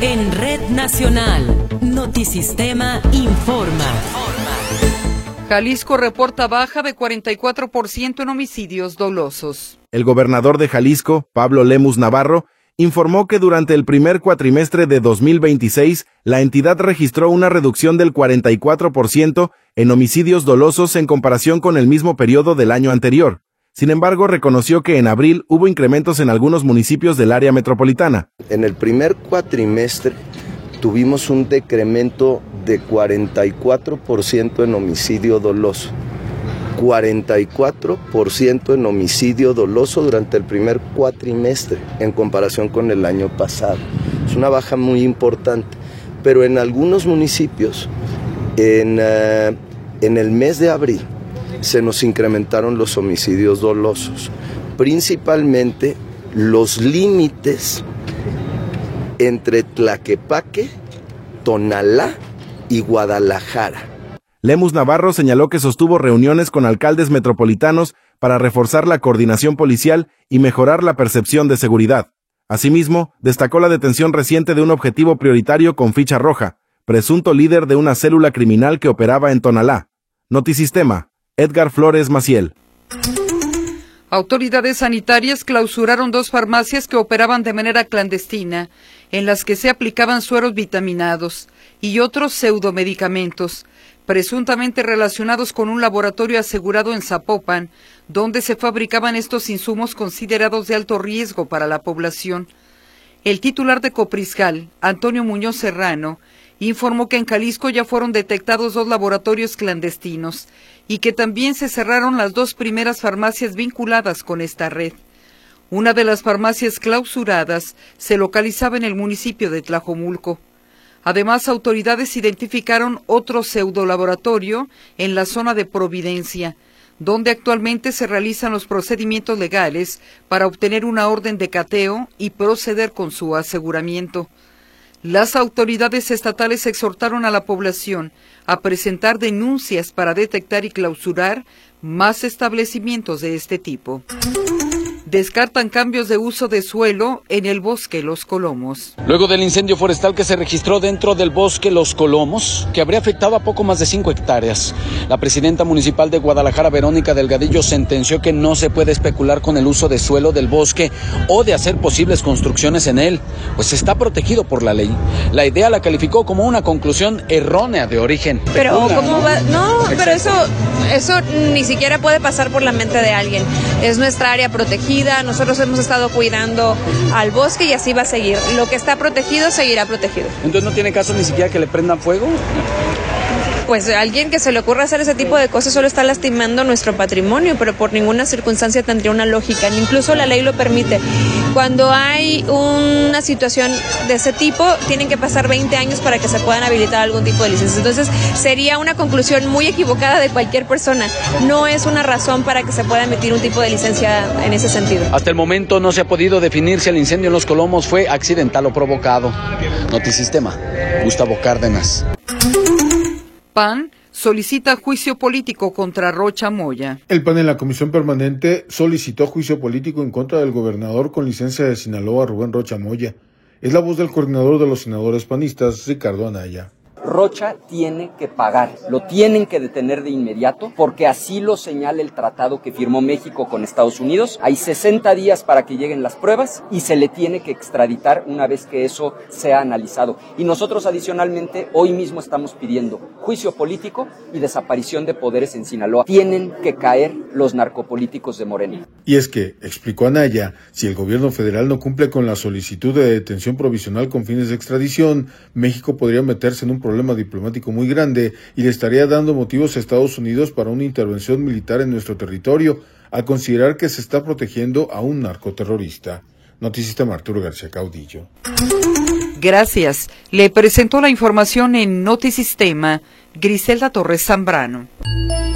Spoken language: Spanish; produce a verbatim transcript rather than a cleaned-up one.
En Red Nacional, Notisistema informa. Jalisco reporta baja de cuarenta y cuatro por ciento en homicidios dolosos. El gobernador de Jalisco, Pablo Lemus Navarro, informó que durante el primer cuatrimestre de dos mil veintiséis, la entidad registró una reducción del cuarenta y cuatro por ciento en homicidios dolosos en comparación con el mismo periodo del año anterior. Sin embargo, reconoció que en abril hubo incrementos en algunos municipios del área metropolitana. En el primer cuatrimestre tuvimos un decremento de cuarenta y cuatro por ciento en homicidio doloso. cuarenta y cuatro por ciento en homicidio doloso durante el primer cuatrimestre en comparación con el año pasado. Es una baja muy importante, pero en algunos municipios, en, uh, en el mes de abril, se nos incrementaron los homicidios dolosos, principalmente los límites entre Tlaquepaque, Tonalá y Guadalajara. Lemus Navarro señaló que sostuvo reuniones con alcaldes metropolitanos para reforzar la coordinación policial y mejorar la percepción de seguridad. Asimismo, destacó la detención reciente de un objetivo prioritario con ficha roja, presunto líder de una célula criminal que operaba en Tonalá. Notisistema, Edgar Flores Maciel. Autoridades sanitarias clausuraron dos farmacias que operaban de manera clandestina, en las que se aplicaban sueros vitaminados y otros pseudomedicamentos, presuntamente relacionados con un laboratorio asegurado en Zapopan, donde se fabricaban estos insumos considerados de alto riesgo para la población. El titular de Coprisgal, Antonio Muñoz Serrano, informó que en Jalisco ya fueron detectados dos laboratorios clandestinos y que también se cerraron las dos primeras farmacias vinculadas con esta red. Una de las farmacias clausuradas se localizaba en el municipio de Tlajomulco. Además, autoridades identificaron otro pseudolaboratorio en la zona de Providencia, donde actualmente se realizan los procedimientos legales para obtener una orden de cateo y proceder con su aseguramiento. Las autoridades estatales exhortaron a la población a presentar denuncias para detectar y clausurar más establecimientos de este tipo. Descartan cambios de uso de suelo en el bosque Los Colomos. Luego del incendio forestal que se registró dentro del bosque Los Colomos, que habría afectado a poco más de cinco hectáreas, la presidenta municipal de Guadalajara, Verónica Delgadillo, sentenció que no se puede especular con el uso de suelo del bosque o de hacer posibles construcciones en él, pues está protegido por la ley. La idea la calificó como una conclusión errónea de origen. Pero ¿cómo va? No, pero eso, eso ni siquiera puede pasar por la mente de alguien. Es nuestra área protegida. Nosotros hemos estado cuidando al bosque y así va a seguir. Lo que está protegido seguirá protegido. Entonces no tiene caso ni siquiera que le prendan fuego. Pues alguien que se le ocurra hacer ese tipo de cosas solo está lastimando nuestro patrimonio, pero por ninguna circunstancia tendría una lógica. Incluso la ley lo permite. Cuando hay una situación de ese tipo, tienen que pasar veinte años para que se puedan habilitar algún tipo de licencia. Entonces, sería una conclusión muy equivocada de cualquier persona. No es una razón para que se pueda emitir un tipo de licencia en ese sentido. Hasta el momento no se ha podido definir si el incendio en Los Colomos fue accidental o provocado. Notisistema, Gustavo Cárdenas. P A N solicita juicio político contra Rocha Moya. El P A N en la Comisión Permanente solicitó juicio político en contra del gobernador con licencia de Sinaloa, Rubén Rocha Moya. Es la voz del coordinador de los senadores panistas, Ricardo Anaya. Rocha tiene que pagar, lo tienen que detener de inmediato porque así lo señala el tratado que firmó México con Estados Unidos. Hay sesenta días para que lleguen las pruebas y se le tiene que extraditar una vez que eso sea analizado. Y nosotros adicionalmente hoy mismo estamos pidiendo juicio político y desaparición de poderes en Sinaloa. Tienen que caer los narcopolíticos de Morena. Y es que, explicó Anaya, si el gobierno federal no cumple con la solicitud de detención provisional con fines de extradición, México podría meterse en un problema problema diplomático muy grande y le estaría dando motivos a Estados Unidos para una intervención militar en nuestro territorio, al considerar que se está protegiendo a un narcoterrorista. Notisistema, Arturo García Caudillo. Gracias. Le presentó la información en Notisistema Griselda Torres Zambrano.